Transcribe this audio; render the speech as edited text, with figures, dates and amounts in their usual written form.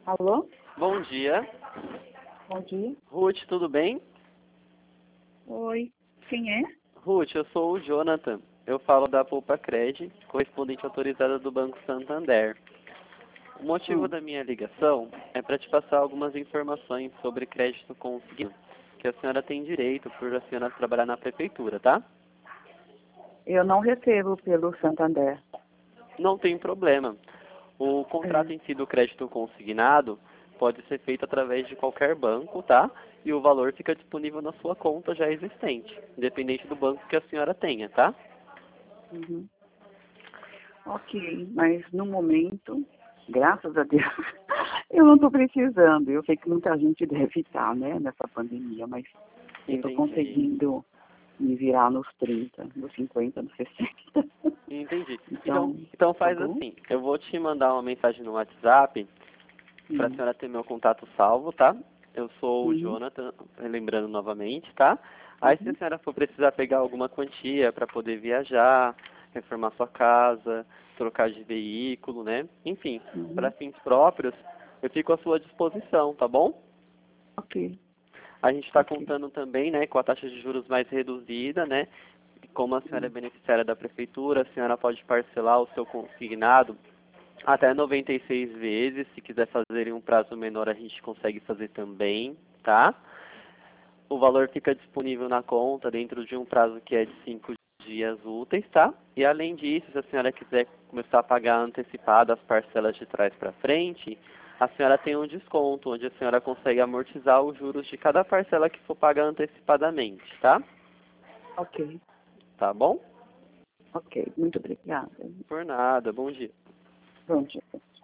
Alô? Bom dia. Bom dia. Ruth, tudo bem? Oi. Quem é? Ruth, eu sou o Jonathan. Eu falo da Poupa Cred, correspondente autorizada do Banco Santander. O motivo da minha ligação é para te passar algumas informações sobre crédito consignado, que a senhora tem direito por a senhora trabalhar na prefeitura, tá? Eu não recebo pelo Santander. Não tem problema. O contrato em si do crédito consignado pode ser feito através de qualquer banco, tá? E o valor fica disponível na sua conta já existente, independente do banco que a senhora tenha, tá? Uhum. Ok, mas no momento, graças a Deus, eu não estou precisando. Eu sei que muita gente deve estar, né, nessa pandemia, mas eu estou Entendi. conseguindo me virar nos 30, nos 50, nos 60. Entendi. Então, Então tá faz bom? assim, eu vou te mandar uma mensagem no WhatsApp para a senhora ter meu contato salvo, tá? Eu sou o Uhum. Jonathan, lembrando novamente, tá? Aí se a Uhum. senhora for precisar pegar alguma quantia para poder viajar, reformar sua casa, trocar de veículo, né? Enfim, para Uhum. fins próprios, eu fico à sua disposição, tá bom? Ok, A gente está ok. contando também, né, com a taxa de juros mais reduzida, né? Como a senhora é Uhum. beneficiária da prefeitura, a senhora pode parcelar o seu consignado até 96 vezes. Se quiser fazer em um prazo menor, a gente consegue fazer também, tá? O valor fica disponível na conta dentro de um prazo que é de 5 dias úteis, tá? E além disso, se a senhora quiser começar a pagar antecipado as parcelas de trás para frente, a senhora tem um desconto, onde a senhora consegue amortizar os juros de cada parcela que for pagar antecipadamente, tá? Ok, Tá bom? ok. Muito obrigada. Por nada, bom dia. Bom dia.